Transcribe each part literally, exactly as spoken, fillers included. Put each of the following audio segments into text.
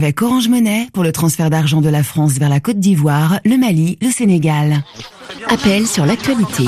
avec Orange Money pour le transfert d'argent de la France vers la Côte d'Ivoire, le Mali, le Sénégal. Appel sur l'actualité.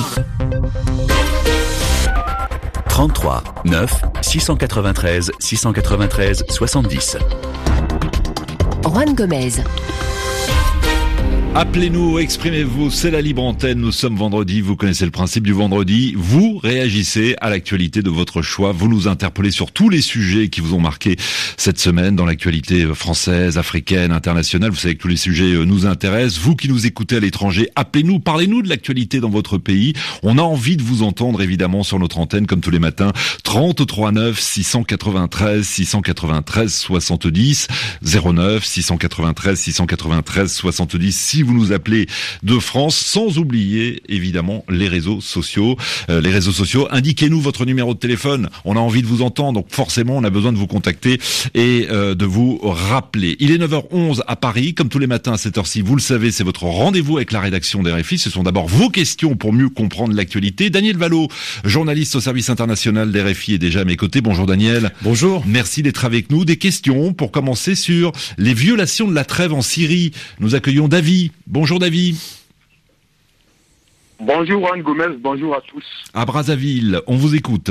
trente-trois neuf six cent quatre-vingt-treize six cent quatre-vingt-treize soixante-dix. Juan Gomez. Appelez-nous, exprimez-vous, c'est la libre antenne, nous sommes vendredi, vous connaissez le principe du vendredi, vous réagissez à l'actualité de votre choix, vous nous interpellez sur tous les sujets qui vous ont marqué cette semaine dans l'actualité française, africaine, internationale, vous savez que tous les sujets nous intéressent, vous qui nous écoutez à l'étranger, appelez-nous, parlez-nous de l'actualité dans votre pays, on a envie de vous entendre évidemment sur notre antenne comme tous les matins, trente-trois neuf six cent quatre-vingt-treize six cent quatre-vingt-treize soixante-dix, zéro neuf six cent quatre-vingt-treize six cent quatre-vingt-treize soixante-dix, si vous nous appelez de France, sans oublier évidemment les réseaux sociaux. Euh, les réseaux sociaux, indiquez-nous votre numéro de téléphone. On a envie de vous entendre, donc forcément on a besoin de vous contacter et euh, de vous rappeler. Il est neuf heures onze à Paris, comme tous les matins à cette heure-ci. Vous le savez, c'est votre rendez-vous avec la rédaction des R F I. Ce sont d'abord vos questions pour mieux comprendre l'actualité. Daniel Vallot, journaliste au service international des R F I, est déjà à mes côtés. Bonjour Daniel. Bonjour. Merci d'être avec nous. Des questions pour commencer sur les violations de la trêve en Syrie. Nous accueillons David. Bonjour David. Bonjour Juan Gomez, bonjour à tous. À Brazzaville, on vous écoute.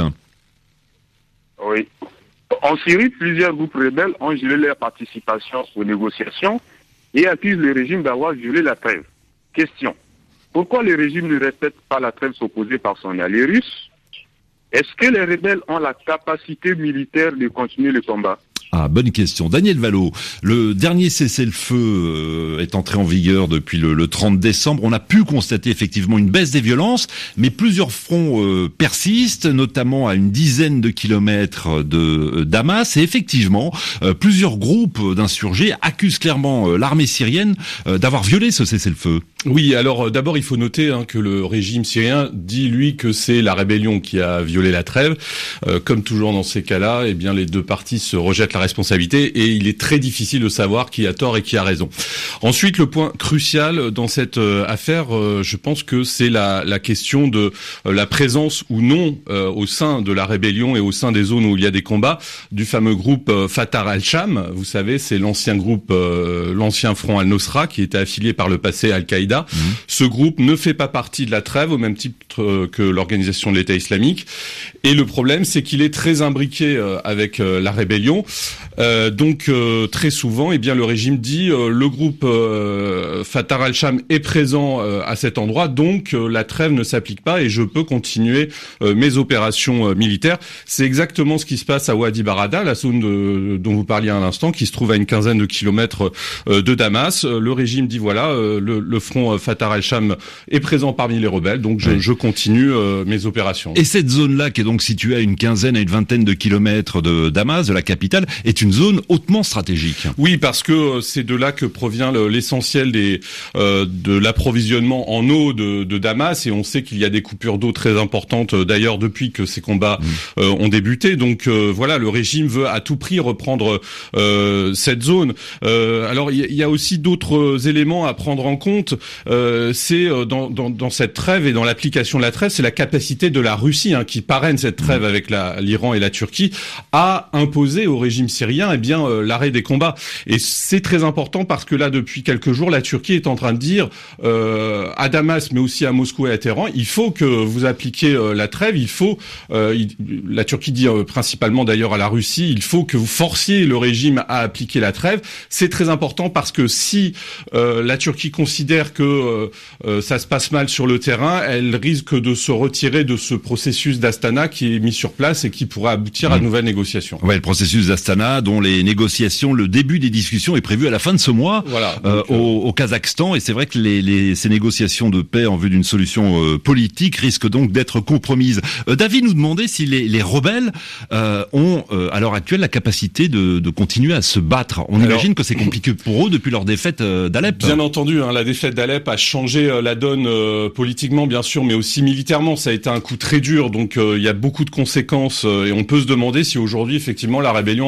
Oui. En Syrie, plusieurs groupes rebelles ont gelé leur participation aux négociations et accusent le régime d'avoir violé la trêve. Question. Pourquoi le régime ne respecte pas la trêve opposée par son allié russe? Est-ce que les rebelles ont la capacité militaire de continuer le combat? Ah, bonne question. Daniel Vallot, le dernier cessez-le-feu euh, est entré en vigueur depuis le, le trente décembre. On a pu constater effectivement une baisse des violences, mais plusieurs fronts euh, persistent, notamment à une dizaine de kilomètres de euh, Damas. Et effectivement, euh, plusieurs groupes d'insurgés accusent clairement euh, l'armée syrienne euh, d'avoir violé ce cessez-le-feu. Oui, alors euh, d'abord il faut noter hein, que le régime syrien dit lui que c'est la rébellion qui a violé la trêve. Euh, comme toujours dans ces cas-là, eh bien les deux parties se rejettent la responsabilité et il est très difficile de savoir qui a tort et qui a raison. Ensuite, le point crucial dans cette euh, affaire, euh, je pense que c'est la, la question de euh, la présence ou non euh, au sein de la rébellion et au sein des zones où il y a des combats du fameux groupe euh, Fatah al-Sham. Vous savez, c'est l'ancien groupe, euh, l'ancien front al-Nusra qui était affilié par le passé à Al-Qaïda. Mmh. Ce groupe ne fait pas partie de la trêve au même titre euh, que l'organisation de l'État islamique. Et le problème, c'est qu'il est très imbriqué euh, avec euh, la rébellion. Euh, donc euh, très souvent, eh bien le régime dit euh, le groupe euh, Fatah al-Sham est présent euh, à cet endroit, donc euh, la trêve ne s'applique pas et je peux continuer euh, mes opérations euh, militaires. C'est exactement ce qui se passe à Wadi Barada, la zone de, dont vous parliez à l'instant, qui se trouve à une quinzaine de kilomètres euh, de Damas. Euh, le régime dit voilà, euh, le, le front euh, Fatah al-Sham est présent parmi les rebelles, donc je, oui. je continue euh, mes opérations. Et cette zone-là, qui est donc située à une quinzaine à une vingtaine de kilomètres de Damas, de la capitale, est une zone hautement stratégique. Oui, parce que c'est de là que provient le, l'essentiel des euh, de l'approvisionnement en eau de, de Damas, et on sait qu'il y a des coupures d'eau très importantes d'ailleurs depuis que ces combats mmh. euh, ont débuté. Donc euh, voilà, le régime veut à tout prix reprendre euh, cette zone. Euh, alors il y, y a aussi d'autres éléments à prendre en compte. Euh, c'est euh, dans, dans, dans cette trêve et dans l'application de la trêve, c'est la capacité de la Russie hein, qui parraine cette trêve mmh. avec la, l'Iran et la Turquie à imposer au régime syrien eh bien euh, l'arrêt des combats. Et c'est très important parce que là, depuis quelques jours, la Turquie est en train de dire euh, à Damas, mais aussi à Moscou et à Téhéran, il faut que vous appliquiez euh, la trêve. Il faut, euh, il, la Turquie dit euh, principalement d'ailleurs à la Russie, il faut que vous forciez le régime à appliquer la trêve. C'est très important parce que si euh, la Turquie considère que euh, euh, ça se passe mal sur le terrain, elle risque de se retirer de ce processus d'Astana qui est mis sur place et qui pourrait aboutir mmh. à de nouvelles négociations. Ouais, le processus d'Astana, dont les négociations, le début des discussions est prévu à la fin de ce mois voilà, euh, donc, euh... au, au Kazakhstan, et c'est vrai que les, les, ces négociations de paix en vue d'une solution euh, politique risquent donc d'être compromises. Euh, David nous demandait si les, les rebelles euh, ont euh, à l'heure actuelle la capacité de, de continuer à se battre. On Alors, imagine que c'est compliqué pour eux depuis leur défaite euh, d'Alep. Bien entendu, hein, la défaite d'Alep a changé euh, la donne euh, politiquement bien sûr, mais aussi militairement. Ça a été un coup très dur, donc il euh, y a beaucoup de conséquences euh, et on peut se demander si aujourd'hui effectivement la rébellion a encore les moyens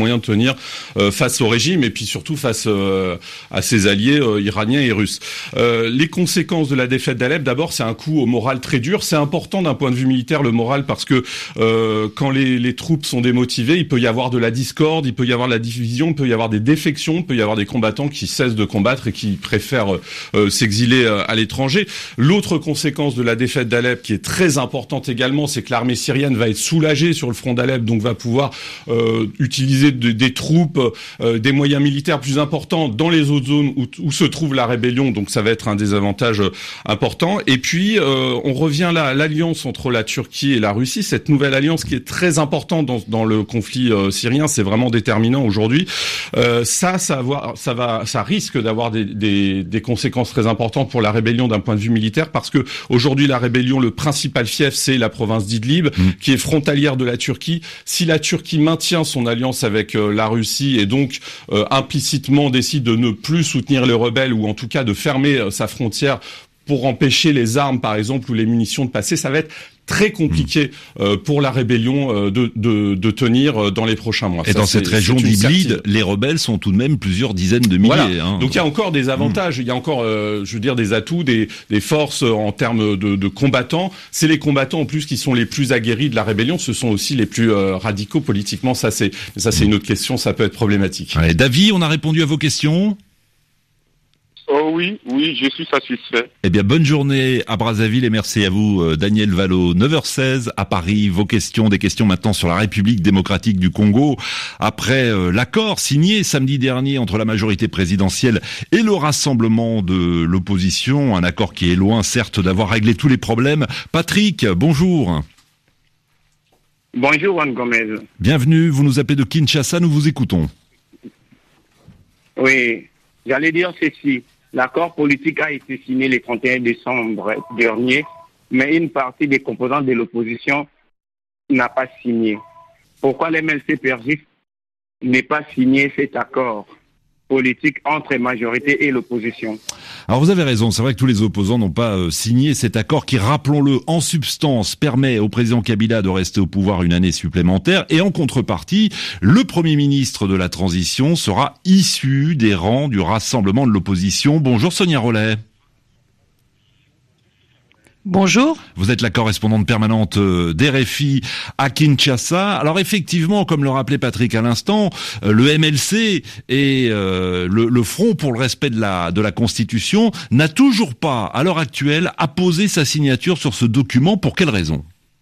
moyens de tenir euh, face au régime et puis surtout face euh, à ses alliés euh, iraniens et russes. Euh, les conséquences de la défaite d'Alep, d'abord, c'est un coup au moral très dur. C'est important d'un point de vue militaire, le moral, parce que euh, quand les, les troupes sont démotivées, il peut y avoir de la discorde, il peut y avoir de la division, il peut y avoir des défections, il peut y avoir des combattants qui cessent de combattre et qui préfèrent euh, s'exiler euh, à l'étranger. L'autre conséquence de la défaite d'Alep, qui est très importante également, c'est que l'armée syrienne va être soulagée sur le front d'Alep, donc va pouvoir euh, utiliser de, des troupes, euh, des moyens militaires plus importants dans les autres zones où, où se trouve la rébellion, donc ça va être un des avantages euh, importants. Et puis, euh, on revient là à l'alliance entre la Turquie et la Russie, cette nouvelle alliance qui est très importante dans, dans le conflit euh, syrien, c'est vraiment déterminant aujourd'hui. Euh, ça, ça, avoir, ça, va, ça risque d'avoir des, des, des conséquences très importantes pour la rébellion d'un point de vue militaire, parce que aujourd'hui la rébellion, le principal fief, c'est la province d'Idlib, mmh. qui est frontalière de la Turquie. Si la Turquie maintient son alliance avec euh, la Russie et donc euh, implicitement décide de ne plus soutenir les rebelles, ou en tout cas de fermer euh, sa frontière pour empêcher les armes, par exemple, ou les munitions de passer, ça va être très compliqué euh, pour la rébellion euh, de, de, de tenir euh, dans les prochains mois. Et ça, dans cette région d'Idlib, les rebelles sont tout de même plusieurs dizaines de milliers. Voilà. Hein. Donc il y a encore des avantages, mmh. il y a encore, euh, je veux dire, des atouts, des, des forces euh, en termes de, de combattants. C'est les combattants en plus qui sont les plus aguerris de la rébellion. Ce sont aussi les plus euh, radicaux politiquement. Ça c'est, ça c'est une autre question. Ça peut être problématique. Ouais, David, on a répondu à vos questions. Oh oui, oui, je suis satisfait. Eh bien, bonne journée à Brazzaville et merci à vous, Daniel Valo. neuf heures seize à Paris. Vos questions, des questions maintenant sur la République démocratique du Congo. Après euh, l'accord signé samedi dernier entre la majorité présidentielle et le rassemblement de l'opposition, un accord qui est loin, certes, d'avoir réglé tous les problèmes. Patrick, bonjour. Bonjour, Juan Gomez. Bienvenue, vous nous appelez de Kinshasa, nous vous écoutons. Oui, j'allais dire ceci. L'accord politique a été signé le trente et un décembre dernier, mais une partie des composants de l'opposition n'a pas signé. Pourquoi l'M L C persiste n'est pas signé cet accord politique entre la majorité et l'opposition? Alors vous avez raison, c'est vrai que tous les opposants n'ont pas euh, signé cet accord qui, rappelons-le, en substance, permet au président Kabila de rester au pouvoir une année supplémentaire, et en contrepartie, le Premier ministre de la transition sera issu des rangs du rassemblement de l'opposition. Bonjour Sonia Rollet. Bonjour. Vous êtes la correspondante permanente d'R F I à Kinshasa. Alors effectivement, comme le rappelait Patrick à l'instant, le M L C et euh, le, le Front pour le respect de la, de la Constitution n'a toujours pas, à l'heure actuelle, apposé sa signature sur ce document. Pour quelle raison ?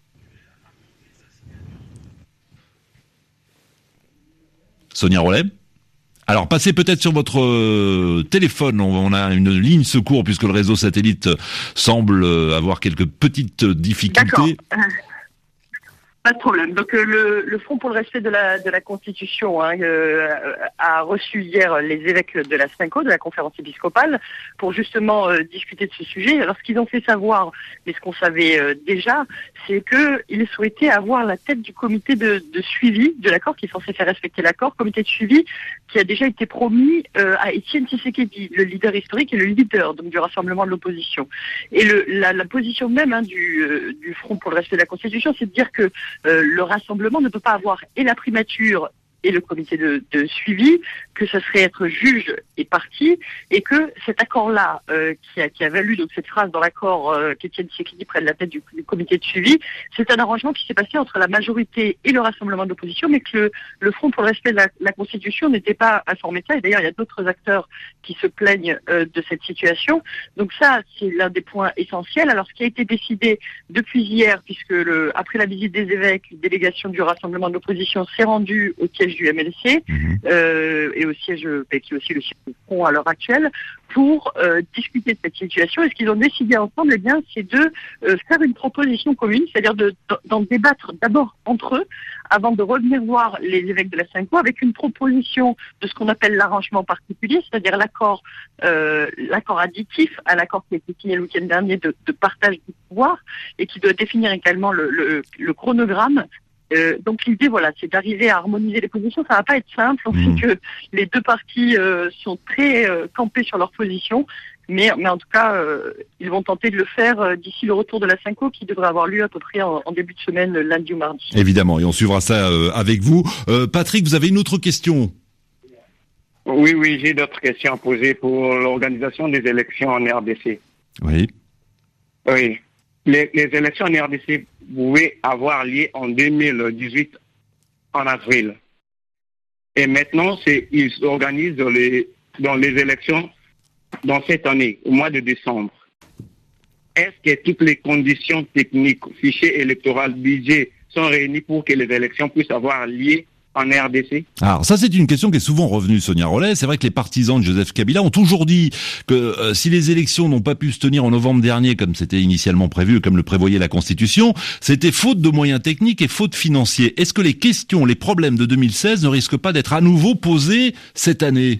Sonia Rollet ? Alors, passez peut-être sur votre euh, téléphone. On, on a une ligne secours puisque le réseau satellite semble euh, avoir quelques petites difficultés. D'accord. Pas de problème. Donc euh, le, le Front pour le respect de la, de la Constitution hein, euh, a reçu hier les évêques de la SYNCO, de la conférence épiscopale, pour justement euh, discuter de ce sujet. Alors ce qu'ils ont fait savoir, mais ce qu'on savait euh, déjà, c'est qu'ils souhaitaient avoir la tête du comité de, de suivi de l'accord, qui est censé faire respecter l'accord, comité de suivi qui a déjà été promis euh, à Étienne Tshisekedi, le leader historique et le leader donc du rassemblement de l'opposition. Et le, la, la position même hein, du, euh, du Front pour le respect de la Constitution, c'est de dire que Euh, le rassemblement ne peut pas avoir et la primature et le comité de, de suivi, que ce serait être juge et partie, et que cet accord-là, euh, qui, a, qui a valu donc cette phrase dans l'accord euh, qu'Étienne Tshisekedi prenne la tête du, du comité de suivi, c'est un arrangement qui s'est passé entre la majorité et le rassemblement de l'opposition, mais que le, le Front pour le respect de la, la Constitution n'était pas informé de ça, et d'ailleurs il y a d'autres acteurs qui se plaignent euh, de cette situation. Donc ça, c'est l'un des points essentiels. Alors ce qui a été décidé depuis hier, puisque le, après la visite des évêques, une délégation du rassemblement de l'opposition s'est rendue au siège du M L C, mmh. euh, et au siège, qui est aussi le siège du Front à l'heure actuelle, pour euh, discuter de cette situation. Et ce qu'ils ont décidé ensemble, eh bien, c'est de euh, faire une proposition commune, c'est-à-dire de, d'en débattre d'abord entre eux, avant de revenir voir les évêques de la SYNCO, avec une proposition de ce qu'on appelle l'arrangement particulier, c'est-à-dire l'accord, euh, l'accord additif à l'accord qui a été signé le week-end dernier de, de partage du pouvoir, et qui doit définir également le, le, le chronogramme. Euh, donc l'idée, voilà, c'est d'arriver à harmoniser les positions. Ça va pas être simple. On mmh. sait que les deux parties euh, sont très euh, campées sur leur position. Mais, mais en tout cas, euh, ils vont tenter de le faire euh, d'ici le retour de la Cinco qui devrait avoir lieu à peu près en, en début de semaine, lundi ou mardi. Évidemment, et on suivra ça euh, avec vous. Euh, Patrick, vous avez une autre question? Oui, oui, j'ai d'autres questions à poser pour l'organisation des élections en R D C. Oui. Oui. Les, les élections en R D C pouvaient avoir lieu en deux mille dix-huit, en avril. Et maintenant, c'est, ils organisent les, dans les élections dans cette année, au mois de décembre. Est-ce que toutes les conditions techniques, fichier électoral, budget, sont réunies pour que les élections puissent avoir lieu en R D C? Alors ça, c'est une question qui est souvent revenue, Sonia Rollet. C'est vrai que les partisans de Joseph Kabila ont toujours dit que euh, si les élections n'ont pas pu se tenir en novembre dernier, comme c'était initialement prévu, comme le prévoyait la Constitution, c'était faute de moyens techniques et faute financiers. Est-ce que les questions, les problèmes de deux mille seize ne risquent pas d'être à nouveau posés cette année?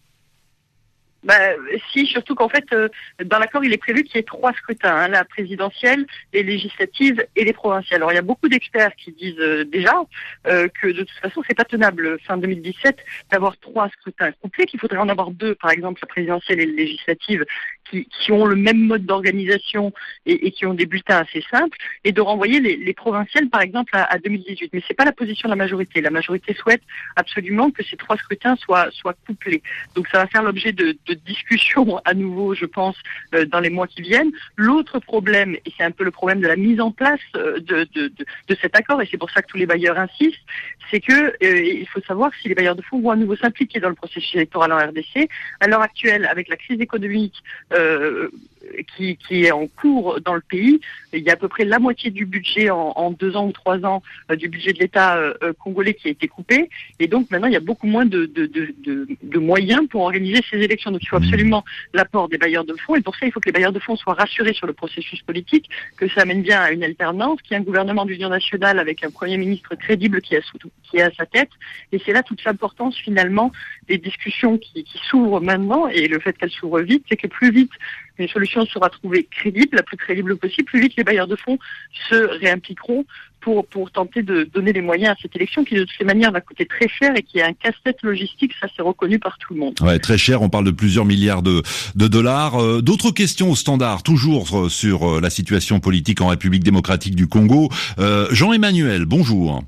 Bah, si, surtout qu'en fait, euh, dans l'accord, il est prévu qu'il y ait trois scrutins, hein, la présidentielle, les législatives et les provinciales. Alors, il y a beaucoup d'experts qui disent euh, déjà euh, que de toute façon, c'est pas tenable fin deux mille dix-sept d'avoir trois scrutins couplés, qu'il faudrait en avoir deux, par exemple la présidentielle et les législatives, qui, qui ont le même mode d'organisation et, et qui ont des bulletins assez simples, et de renvoyer les, les provinciales, par exemple, à, à deux mille dix-huit. Mais c'est pas la position de la majorité. La majorité souhaite absolument que ces trois scrutins soient, soient couplés. Donc, ça va faire l'objet de, de discussion à nouveau, je pense, euh, dans les mois qui viennent. L'autre problème, et c'est un peu le problème de la mise en place euh, de, de, de, de cet accord, et c'est pour ça que tous les bailleurs insistent, c'est que euh, il faut savoir si les bailleurs de fonds vont à nouveau s'impliquer dans le processus électoral en R D C. À l'heure actuelle, avec la crise économique euh, qui, qui est en cours dans le pays, il y a à peu près la moitié du budget en, en deux ans ou trois ans euh, du budget de l'État euh, congolais qui a été coupé, et donc maintenant il y a beaucoup moins de, de, de, de, de moyens pour organiser ces élections. Donc il faut absolument l'apport des bailleurs de fonds, et pour ça il faut que les bailleurs de fonds soient rassurés sur le processus politique, que ça amène bien à une alternance, qu'il y ait un gouvernement d'union nationale avec un Premier ministre crédible qui est à, qui est à sa tête, et c'est là toute l'importance finalement des discussions qui, qui s'ouvrent maintenant, et le fait qu'elles s'ouvrent vite, c'est que plus vite une solution sera trouvée crédible, la plus crédible possible, plus vite les bailleurs de fonds se réimpliqueront pour, pour tenter de donner les moyens à cette élection qui de toutes les manières va coûter très cher et qui est un casse-tête logistique, ça c'est reconnu par tout le monde. Ouais, très cher, on parle de plusieurs milliards de, de dollars. Euh, d'autres questions au standard, toujours sur la situation politique en République démocratique du Congo. Euh, Jean-Emmanuel, bonjour.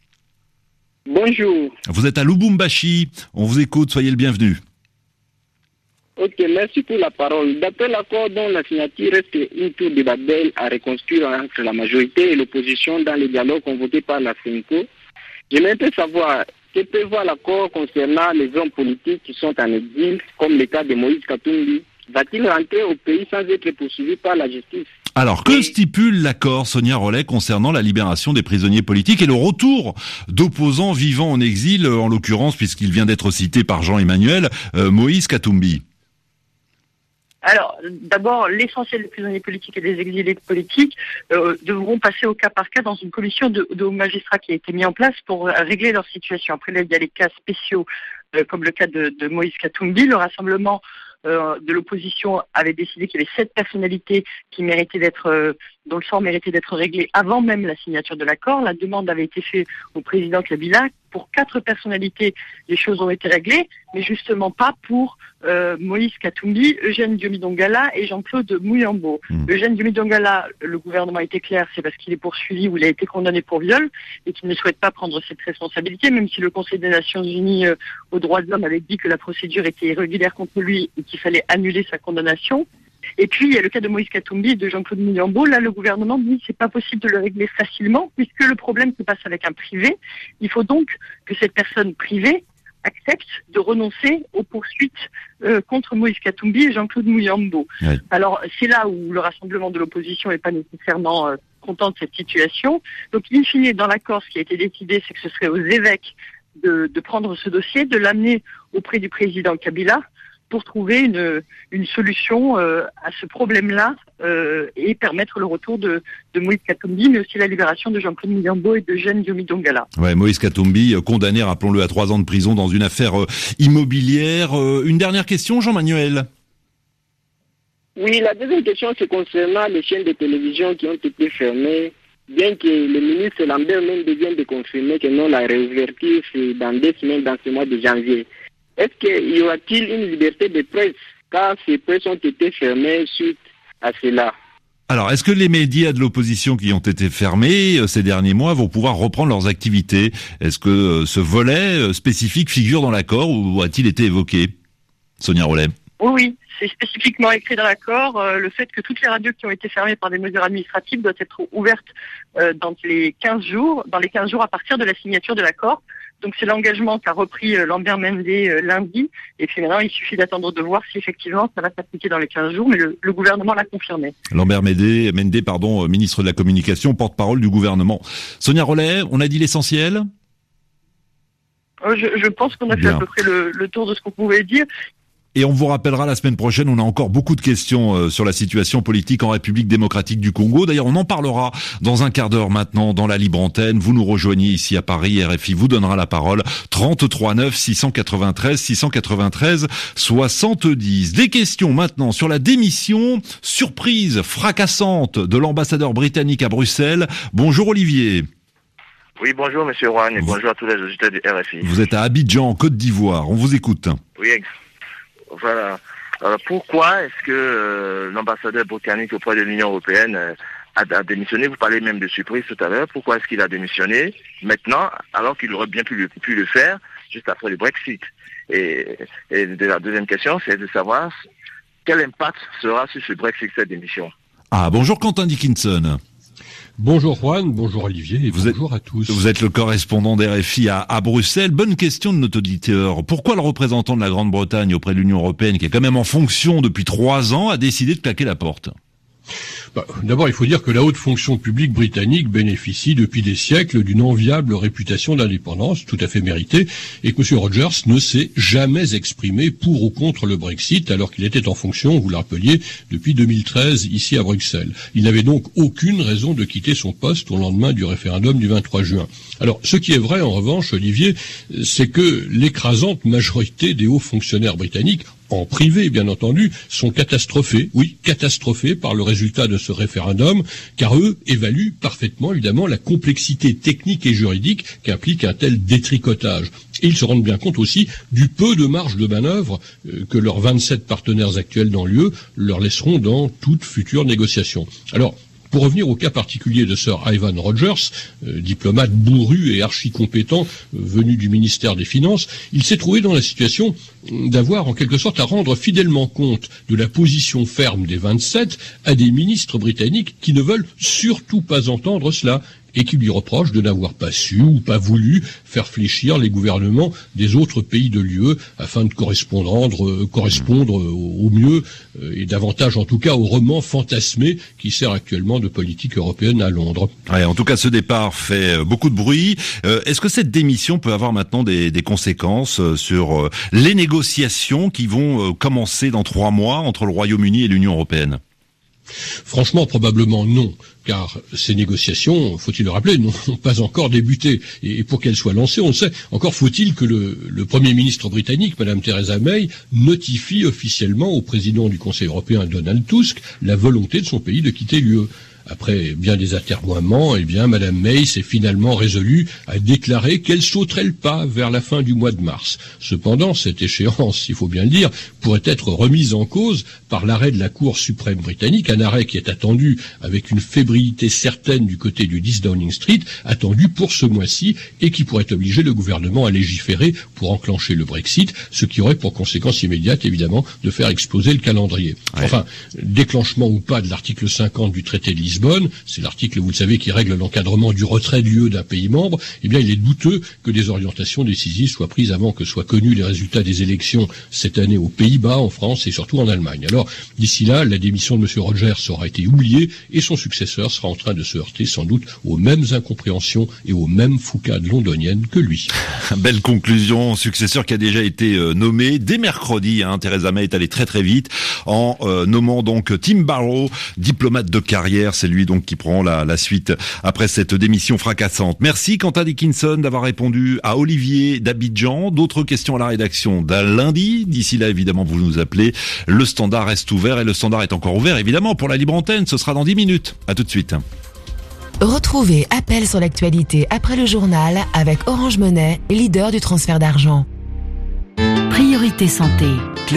Bonjour. Vous êtes à Lubumbashi, on vous écoute, soyez le bienvenu. Ok, merci pour la parole. D'après l'accord dont la signature reste une tour de Babel à reconstruire entre la majorité et l'opposition dans les dialogues convoqués par la Cinco, j'aimerais savoir que prévoit l'accord concernant les hommes politiques qui sont en exil, comme le cas de Moïse Katumbi. Va-t-il rentrer au pays sans être poursuivi par la justice? Alors, que stipule l'accord, Sonia Rollet, concernant la libération des prisonniers politiques et le retour d'opposants vivant en exil, en l'occurrence, puisqu'il vient d'être cité par Jean-Emmanuel, euh, Moïse Katumbi? Alors, d'abord, l'essentiel des prisonniers politiques et des exilés politiques euh, devront passer au cas par cas dans une commission de, de magistrats qui a été mise en place pour régler leur situation. Après, là, il y a les cas spéciaux, euh, comme le cas de, de Moïse Katumbi. Le rassemblement euh, de l'opposition avait décidé qu'il y avait sept personnalités qui méritaient d'être, euh, dont le sort méritait d'être réglé avant même la signature de l'accord. La demande avait été faite au président Kabila. Pour quatre personnalités, les choses ont été réglées, mais justement pas pour euh, Moïse Katumbi, Eugène Diomidongala et Jean-Claude Mouyambo. Mmh. Eugène Diomidongala, le gouvernement a été clair, c'est parce qu'il est poursuivi ou il a été condamné pour viol et qu'il ne souhaite pas prendre cette responsabilité, même si le Conseil des Nations Unies euh, aux droits de l'homme avait dit que la procédure était irrégulière contre lui et qu'il fallait annuler sa condamnation. Et puis, il y a le cas de Moïse Katumbi et de Jean-Claude Mouyambo. Là, le gouvernement dit que c'est pas possible de le régler facilement puisque le problème se passe avec un privé. Il faut donc que cette personne privée accepte de renoncer aux poursuites euh, contre Moïse Katumbi et Jean-Claude Mouyambo. Oui. Alors, c'est là où le rassemblement de l'opposition n'est pas nécessairement euh, content de cette situation. Donc, in fine, dans l'accord, ce qui a été décidé, c'est que ce serait aux évêques de, de prendre ce dossier, de l'amener auprès du président Kabila pour trouver une, une solution euh, à ce problème-là euh, et permettre le retour de, de Moïse Katumbi, mais aussi la libération de Jean-Claude Mouyambo et de Eugène Diomidongala. Ouais, Moïse Katumbi, condamné, rappelons-le, à trois ans de prison dans une affaire euh, immobilière. Euh, une dernière question, Jean-Manuel. Oui, la deuxième question, c'est concernant les chaînes de télévision qui ont été fermées, bien que le ministre Lambert même vienne de confirmer que non, la réouverture, c'est dans deux semaines, dans ce mois de janvier. Est-ce qu'il y aura-t-il une liberté de presse car ces presse ont été fermées suite à cela. Alors, est-ce que les médias de l'opposition qui ont été fermés euh, ces derniers mois vont pouvoir reprendre leurs activités? Est-ce que euh, ce volet euh, spécifique figure dans l'accord ou a-t-il été évoqué? Sonia Rollet. Oui, oui, c'est spécifiquement écrit dans l'accord. Euh, le fait que toutes les radios qui ont été fermées par des mesures administratives doivent être ouvertes euh, dans les quinze jours, dans les quinze jours à partir de la signature de l'accord. Donc c'est l'engagement qu'a repris euh, Lambert Mendé euh, lundi. Et puis maintenant, il suffit d'attendre de voir si effectivement ça va s'appliquer dans les quinze jours. Mais le, le gouvernement l'a confirmé. Lambert Mendé, Mendé pardon, ministre de la Communication, porte-parole du gouvernement. Sonia Rollet, on a dit l'essentiel? euh, je, je pense qu'on a Bien. fait à peu près le, le tour de ce qu'on pouvait dire. Et on vous rappellera la semaine prochaine, on a encore beaucoup de questions euh, sur la situation politique en République démocratique du Congo. D'ailleurs, on en parlera dans un quart d'heure maintenant dans la Libre Antenne. Vous nous rejoignez ici à Paris, R F I vous donnera la parole. trente-trois neuf six cent quatre-vingt-treize six cent quatre-vingt-treize soixante-dix. Des questions maintenant sur la démission surprise, fracassante de l'ambassadeur britannique à Bruxelles. Bonjour Olivier. Oui, bonjour Monsieur Rouen et vous... bonjour à tous les auditeurs du R F I. Vous êtes à Abidjan, en Côte d'Ivoire. On vous écoute. Oui, voilà. Alors, pourquoi est-ce que euh, l'ambassadeur britannique auprès de l'Union européenne euh, a, a démissionné? Vous parlez même de surprise tout à l'heure. Pourquoi est-ce qu'il a démissionné maintenant, alors qu'il aurait bien pu le, pu le faire juste après le Brexit? Et, et de la deuxième question, c'est de savoir quel impact sera sur ce Brexit cette démission. Ah, bonjour Quentin Dickinson. Bonjour Juan, bonjour Olivier et vous bonjour êtes, à tous. Vous êtes le correspondant d'R F I à, à Bruxelles. Bonne question de notre auditeur. Pourquoi le représentant de la Grande-Bretagne auprès de l'Union européenne, qui est quand même en fonction depuis trois ans, a décidé de claquer la porte? Bah, d'abord, il faut dire que la haute fonction publique britannique bénéficie depuis des siècles d'une enviable réputation d'indépendance, tout à fait méritée, et que M. Rogers ne s'est jamais exprimé pour ou contre le Brexit, alors qu'il était en fonction, vous le rappeliez, depuis deux mille treize, ici à Bruxelles. Il n'avait donc aucune raison de quitter son poste au lendemain du référendum du vingt-trois juin. Alors, ce qui est vrai, en revanche, Olivier, c'est que l'écrasante majorité des hauts fonctionnaires britanniques, en privé, bien entendu, sont catastrophés, oui, catastrophés par le résultat de ce référendum, car eux évaluent parfaitement, évidemment, la complexité technique et juridique qu'implique un tel détricotage. Et ils se rendent bien compte aussi du peu de marge de manœuvre euh, que leurs vingt-sept partenaires actuels dans l'U E leur laisseront dans toute future négociation. Alors, pour revenir au cas particulier de Sir Ivan Rogers, euh, diplomate bourru et archi-compétent euh, venu du ministère des Finances, il s'est trouvé dans la situation d'avoir en quelque sorte à rendre fidèlement compte de la position ferme des vingt-sept à des ministres britanniques qui ne veulent surtout pas entendre cela, et qui lui reproche de n'avoir pas su ou pas voulu faire fléchir les gouvernements des autres pays de l'U E afin de correspondre, euh, correspondre au, au mieux euh, et davantage en tout cas au roman fantasmé qui sert actuellement de politique européenne à Londres. Ouais, en tout cas, ce départ fait beaucoup de bruit. Euh, est-ce que cette démission peut avoir maintenant des, des conséquences sur euh, les négociations qui vont euh, commencer dans trois mois entre le Royaume-Uni et l'Union européenne? Franchement, probablement non, car ces négociations, faut-il le rappeler, n'ont pas encore débuté. Et pour qu'elles soient lancées, on le sait, encore faut-il que le, le Premier ministre britannique, Madame Theresa May, notifie officiellement au président du Conseil européen, Donald Tusk, la volonté de son pays de quitter l'U E. Après bien des atermoiements, eh bien, Madame May s'est finalement résolue à déclarer qu'elle sauterait le pas vers la fin du mois de mars. Cependant, cette échéance, il faut bien le dire, pourrait être remise en cause par l'arrêt de la Cour suprême britannique, un arrêt qui est attendu avec une fébrilité certaine du côté du dix Downing Street, attendu pour ce mois-ci, et qui pourrait obliger le gouvernement à légiférer pour enclencher le Brexit, ce qui aurait pour conséquence immédiate, évidemment, de faire exploser le calendrier. Ouais. Enfin, déclenchement ou pas de l'article cinquante du traité de Lisbonne, c'est l'article, vous le savez, qui règle l'encadrement du retrait de l'U E d'un pays membre, eh bien il est douteux que des orientations décisives soient prises avant que soient connus les résultats des élections cette année aux Pays-Bas, en France et surtout en Allemagne. Alors, d'ici là, la démission de M. Rogers aura été oubliée et son successeur sera en train de se heurter sans doute aux mêmes incompréhensions et aux mêmes foucades londoniennes que lui. Belle conclusion, successeur qui a déjà été euh, nommé dès mercredi. Hein, Theresa May est allée très très vite en euh, nommant donc Tim Barrow, diplomate de carrière. C'est lui donc qui prend la, la suite après cette démission fracassante. Merci Quentin Dickinson d'avoir répondu à Olivier d'Abidjan. D'autres questions à la rédaction d'un lundi. D'ici là, évidemment, vous nous appelez. Le standard reste ouvert et le standard est encore ouvert, évidemment, pour la libre antenne. Ce sera dans dix minutes. À tout de suite. Retrouvez Appel sur l'actualité après le journal avec Orange Money, leader du transfert d'argent. Priorité santé.